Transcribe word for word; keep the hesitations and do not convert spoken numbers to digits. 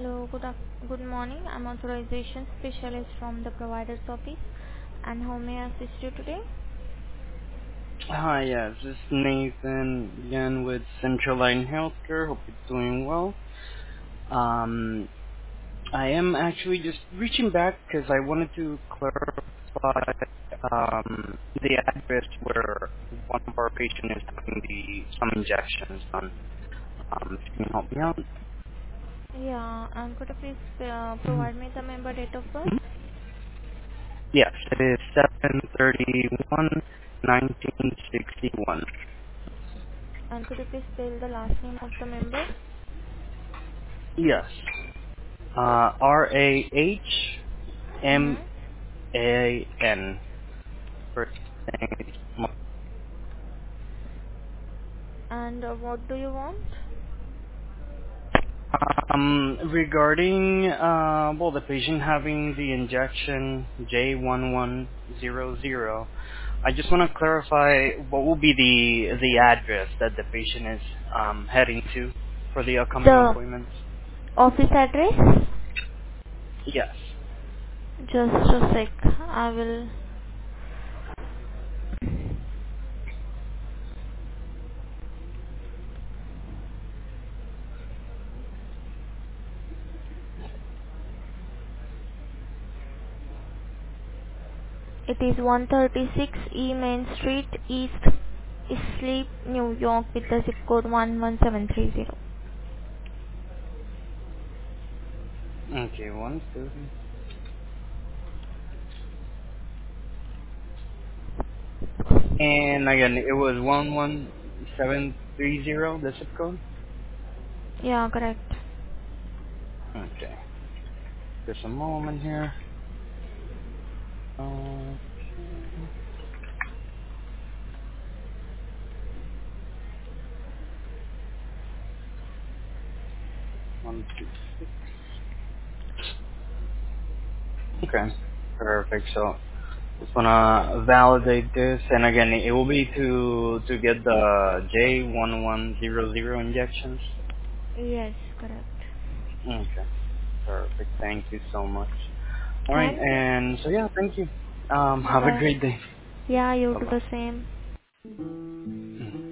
Hello, good af- good morning. I'm authorization specialist from the provider's office. And how may I assist you today? Hi, yes, this is Nathan again with Central Line Healthcare. Hope you're doing well. Um, I am actually just reaching back because I wanted to clarify um, the address where one of our patients is having the some injections done. Um, if you can help me out. Yeah, and could you please uh, Mhm. provide me the member date of birth? Mhm. Yes, it is seven thirty-one nineteen sixty-one. And could you please spell the last name of the member? Yes. Uh, R A H M Mm-hmm. A N. First name. And uh, what do you want? Um, regarding uh, well, the patient having the injection J one one zero zero, I just want to clarify what will be the the address that the patient is um, heading to for the upcoming The appointments. office address? Yes. Just a sec. I will. It is one thirty-six E Main Street, East Islip, New York, with the zip code one one seven three zero. Okay, one thirty. And again, it was one one seven three zero. The zip code. Yeah, correct. Okay. Just a moment here. Uh, one two six. Okay. Perfect. So just wanna validate this, and again, it will be to to get the J one one zero zero injections. Yes, correct. Okay. Perfect. Thank you so much. All right. Thank you. And so yeah, thank you. Um, Bye have a bye. great day. Yeah, you Bye do the bye. same.